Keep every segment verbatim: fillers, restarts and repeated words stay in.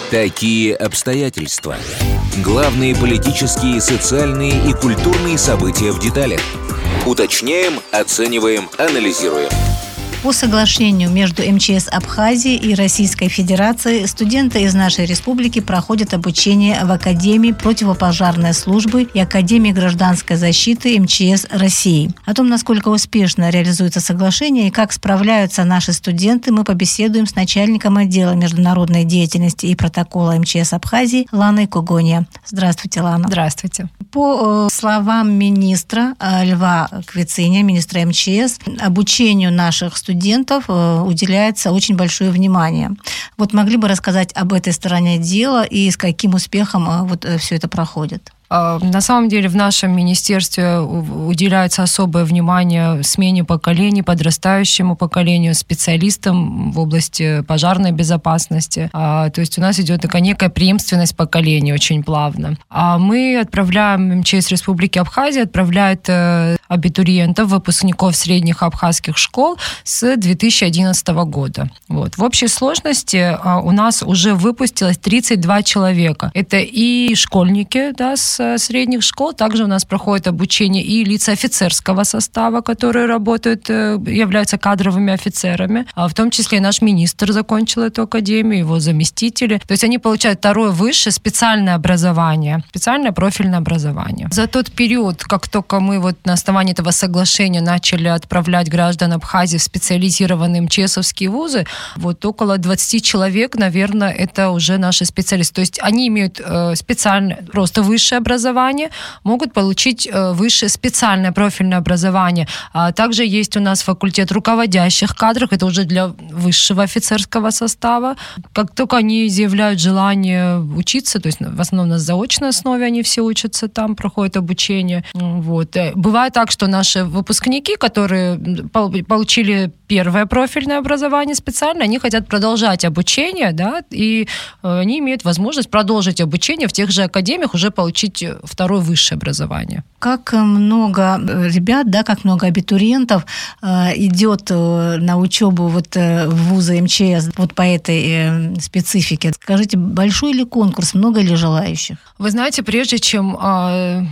Такие обстоятельства. Главные политические, социальные и культурные события в деталях. Уточняем, оцениваем, анализируем. По соглашению между эм че эс Абхазии и Российской Федерацией студенты из нашей республики проходят обучение в Академии противопожарной службы и Академии гражданской защиты эм че эс России. О том, насколько успешно реализуется соглашение и как справляются наши студенты, мы побеседуем с начальником отдела международной деятельности и протокола эм че эс Абхазии Ланой Когония. Здравствуйте, Лана. Здравствуйте. По словам министра Льва Квициня, министра эм че эс, обучению наших студентов студентов уделяется очень большое внимание. Вот могли бы рассказать об этой стороне дела и с каким успехом вот все это проходит? На самом деле в нашем министерстве уделяется особое внимание смене поколений, подрастающему поколению, специалистам в области пожарной безопасности. То есть у нас идет такая некая преемственность поколений очень плавно. А мы отправляем, эм че эс Республики Абхазия отправляет абитуриентов, выпускников средних абхазских школ с две тысячи одиннадцатого года. Вот. В общей сложности у нас уже выпустилось тридцать два человека. Это и школьники, да, с средних школ. Также у нас проходит обучение и лица офицерского состава, которые работают, являются кадровыми офицерами. А в том числе и наш министр закончил эту академию, его заместители. То есть они получают второе высшее специальное образование, специальное профильное образование. За тот период, как только мы вот на основании этого соглашения начали отправлять граждан Абхазии в специализированные эм че эсовские вузы, вот около двадцать человек, наверное, это уже наши специалисты. То есть они имеют э, специальное, просто высшее образование, образование, могут получить высшее специальное профильное образование. А также есть у нас факультет руководящих кадров, это уже для высшего офицерского состава. Как только они изъявляют желание учиться, то есть в основном на заочной основе они все учатся, там проходит обучение. Вот. Бывает так, что наши выпускники, которые получили первое профильное образование специально, они хотят продолжать обучение, да, и они имеют возможность продолжить обучение в тех же академиях, уже получить второе высшее образование. Как много ребят, да, как много абитуриентов э, идет на учебу вот, э, в вузы эм че эс вот по этой э, специфике? Скажите, большой ли конкурс, много ли желающих? Вы знаете, прежде чем э,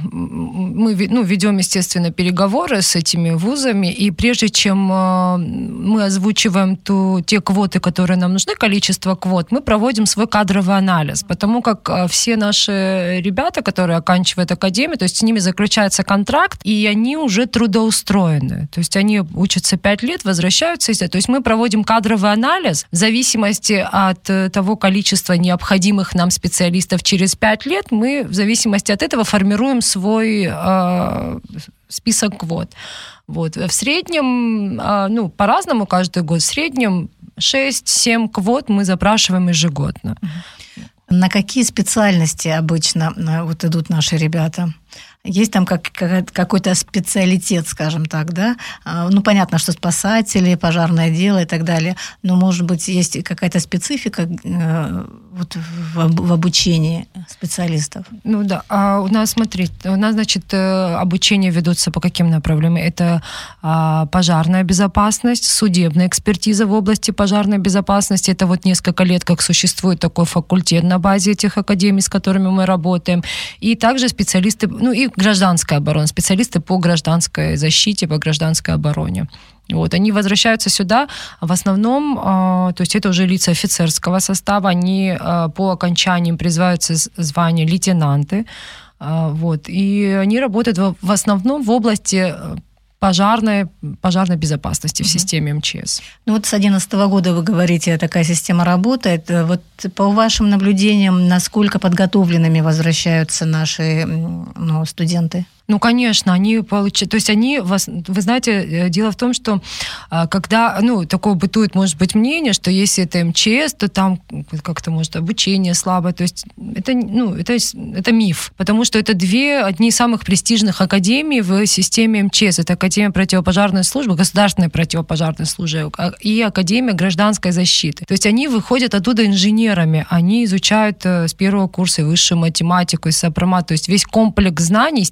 мы ну, ведем, естественно, переговоры с этими вузами, и прежде чем э, мы озвучиваем ту, те квоты, которые нам нужны, количество квот, мы проводим свой кадровый анализ, потому как э, все наши ребята, которые оканчивают академию, то есть с ними заключается контракт, и они уже трудоустроены. То есть они учатся пять лет, возвращаются. То есть мы проводим кадровый анализ в зависимости от того количества необходимых нам специалистов через пять лет. Мы в зависимости от этого формируем свой э, список квот. Вот. В среднем, э, ну, по-разному каждый год, в среднем шесть-семь квот мы запрашиваем ежегодно. На какие специальности обычно вот идут наши ребята? Есть там как, как, какой-то специалитет, скажем так, да? Ну, понятно, что спасатели, пожарное дело и так далее, но, может быть, есть какая-то специфика э, вот в, в обучении специалистов? Ну да, а у нас, смотрите, у нас, значит, обучение ведутся по каким направлениям? Это а, пожарная безопасность, судебная экспертиза в области пожарной безопасности. Это вот несколько лет, как существует такой факультет на базе этих академий, с которыми мы работаем. И также специалисты, ну и гражданская оборона, специалисты по гражданской защите, по гражданской обороне. Вот, они возвращаются сюда, в основном, э, то есть это уже лица офицерского состава, они э, по окончании призываются звание лейтенанты, э, вот, и они работают в, в основном в области пожарной, пожарной безопасности в системе эм че эс. Ну вот с две тысячи одиннадцатого года, вы говорите, такая система работает. Вот по вашим наблюдениям, насколько подготовленными возвращаются наши ну, студенты? Ну, конечно, они получают, то есть они, вы знаете, дело в том, что когда, ну, такое бытует, может быть, мнение, что если это эм че эс, то там как-то, может, обучение слабое, то есть это, ну, это, это миф, потому что это две, одни из самых престижных академий в системе эм че эс, это Академия противопожарной службы, государственной противопожарной службы и Академия гражданской защиты. То есть они выходят оттуда инженерами, они изучают с первого курса высшую математику и сопромат, то есть весь комплекс знаний, естественно,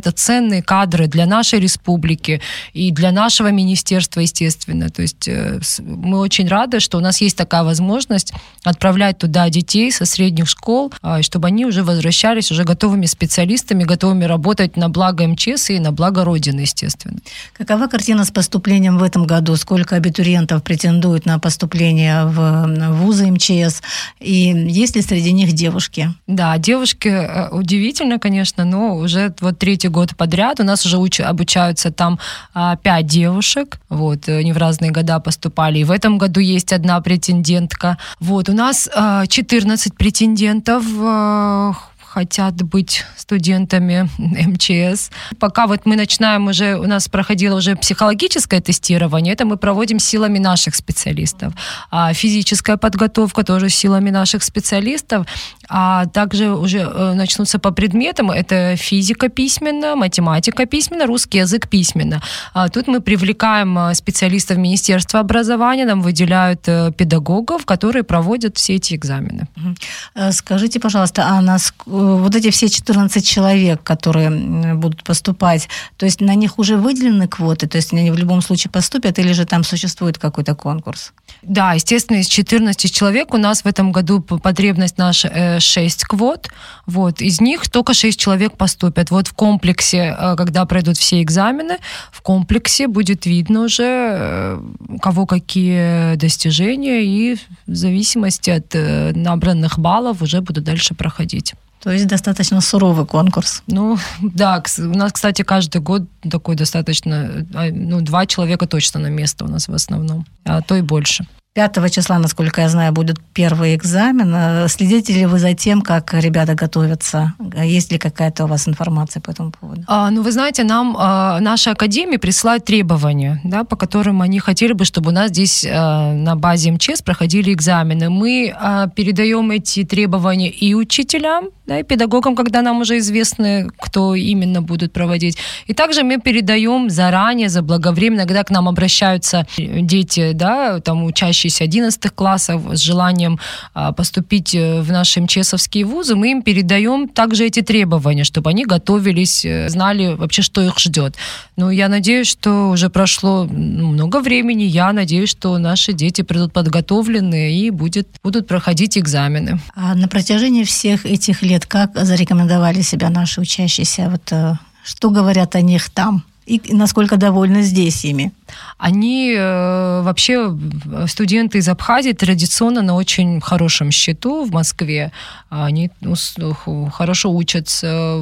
это ценные кадры для нашей республики и для нашего министерства, естественно. То есть мы очень рады, что у нас есть такая возможность отправлять туда детей со средних школ, чтобы они уже возвращались уже готовыми специалистами, готовыми работать на благо МЧС и на благо Родины, естественно. Какова картина с поступлением в этом году? Сколько абитуриентов претендуют на поступление в вузы МЧС? И есть ли среди них девушки? Да, девушки удивительно, конечно, но уже вот третий год подряд у нас уже уч- обучаются там а, пять девушек. Вот, они в разные года поступали. И в этом году есть одна претендентка. Вот, у нас а, четырнадцать претендентов а, хотят быть студентами МЧС. Пока вот мы начинаем уже, у нас проходило уже психологическое тестирование, это мы проводим силами наших специалистов. А физическая подготовка тоже силами наших специалистов. А также уже начнутся по предметам, это физика письменно, математика письменно, русский язык письменно. А тут мы привлекаем специалистов Министерства образования, нам выделяют педагогов, которые проводят все эти экзамены. Скажите, пожалуйста, а нас вот эти все четырнадцать человек, которые будут поступать, то есть на них уже выделены квоты, то есть они в любом случае поступят, или же там существует какой-то конкурс? Да, естественно, из четырнадцати человек у нас в этом году потребность наша шесть квот, вот, из них только шесть человек поступят. Вот в комплексе, когда пройдут все экзамены, в комплексе будет видно уже, у кого какие достижения, и в зависимости от набранных баллов уже будут дальше проходить. То есть достаточно суровый конкурс. Ну, да, у нас, кстати, каждый год такой достаточно, ну, два человека точно на место у нас в основном, а то и больше. пятого числа, насколько я знаю, будет первый экзамен. Следите ли вы за тем, как ребята готовятся? Есть ли какая-то у вас информация по этому поводу? А, ну, вы знаете, нам а, наша академия присылает требования, да, по которым они хотели бы, чтобы у нас здесь а, на базе МЧС проходили экзамены. Мы а, передаем эти требования и учителям, да, и педагогам, когда нам уже известно, кто именно будут проводить. И также мы передаем заранее, заблаговременно, когда к нам обращаются дети, да, там, учащиеся одиннадцатых классов с желанием а, поступить в наши МЧСовские вузы, мы им передаем также эти требования, чтобы они готовились, знали вообще, что их ждет. Ну, я надеюсь, что уже прошло много времени, я надеюсь, что наши дети придут подготовленные и будет, будут проходить экзамены. А на протяжении всех этих лет как зарекомендовали себя наши учащиеся? Вот, что говорят о них там? И насколько довольны здесь ими? Они э, вообще, студенты из Абхазии традиционно на очень хорошем счету в Москве. Они ну, хорошо учатся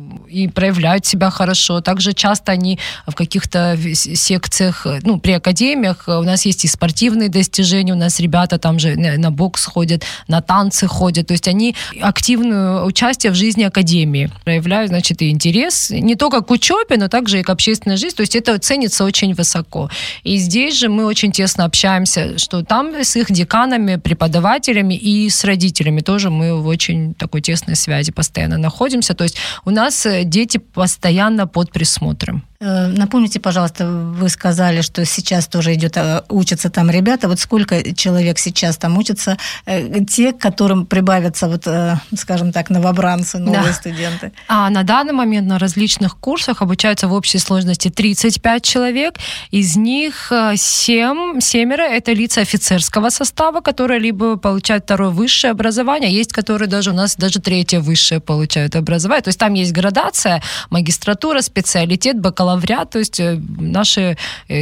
и проявляют себя хорошо. Также часто они в каких-то секциях, ну, при академиях, у нас есть и спортивные достижения, у нас ребята там же на бокс ходят, на танцы ходят. То есть они активное участие в жизни академии проявляют, значит, и интерес не только к учебе, но также и к общественной жизни. То есть это ценится очень высоко. И здесь же мы очень тесно общаемся, что там с их деканами, преподавателями и с родителями тоже мы в очень такой тесной связи постоянно находимся. То есть у нас дети постоянно под присмотром. Напомните, пожалуйста, вы сказали, что сейчас тоже идет, учатся там ребята. Вот сколько человек сейчас там учатся? Те, к которым прибавятся, вот, скажем так, новобранцы, новые да. студенты? А на данный момент на различных курсах обучаются в общей сложности тридцать пять человек. Из них семь, семеро – это лица офицерского состава, которые либо получают второе высшее образование, есть, которые даже у нас даже третье высшее получают образование. То есть там есть градация, магистратура, специалитет, бакалавриат. То есть наши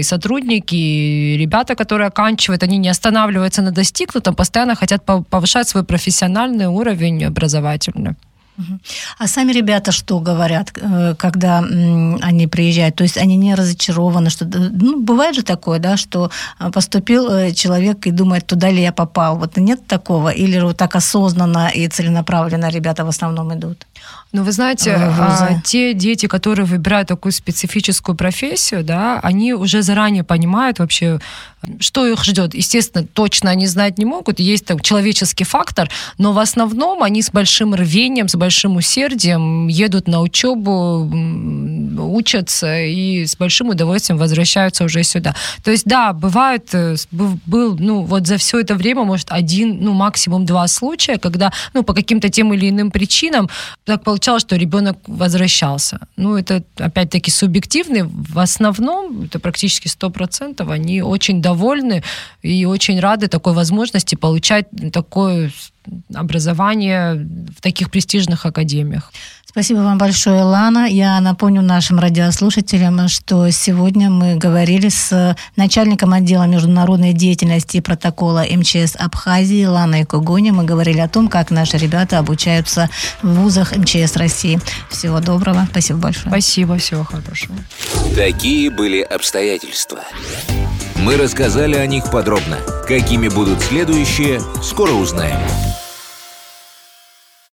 сотрудники, ребята, которые оканчивают, они не останавливаются на достигнутом, постоянно хотят повышать свой профессиональный уровень образовательный. А сами ребята что говорят, когда они приезжают? То есть они не разочарованы, что, ну, бывает же такое, да, что поступил человек и думает, туда ли я попал. Вот нет такого? Или вот так осознанно и целенаправленно ребята в основном идут? Ну, вы знаете, а, те дети, которые выбирают такую специфическую профессию, да, они уже заранее понимают вообще, что их ждет. Естественно, точно они знать не могут, есть там человеческий фактор, но в основном они с большим рвением, с большим усердием едут на учебу, учатся и с большим удовольствием возвращаются уже сюда. То есть, да, бывает, был, ну, вот за все это время, может, один, ну, максимум два случая, когда, ну, по каким-то тем или иным причинам так получалось, что ребенок возвращался. Ну, это, опять-таки, субъективный. В основном, это практически сто процентов, они очень довольны и очень рады такой возможности получать такое образование в таких престижных академиях. Спасибо вам большое, Лана. Я напомню нашим радиослушателям, что сегодня мы говорили с начальником отдела международной деятельности и протокола эм че эс Абхазии Ланой Когони. Мы говорили о том, как наши ребята обучаются в вузах эм че эс России. Всего доброго. Спасибо большое. Спасибо. Всего хорошего. Такие были обстоятельства. Мы рассказали о них подробно. Какими будут следующие, скоро узнаем.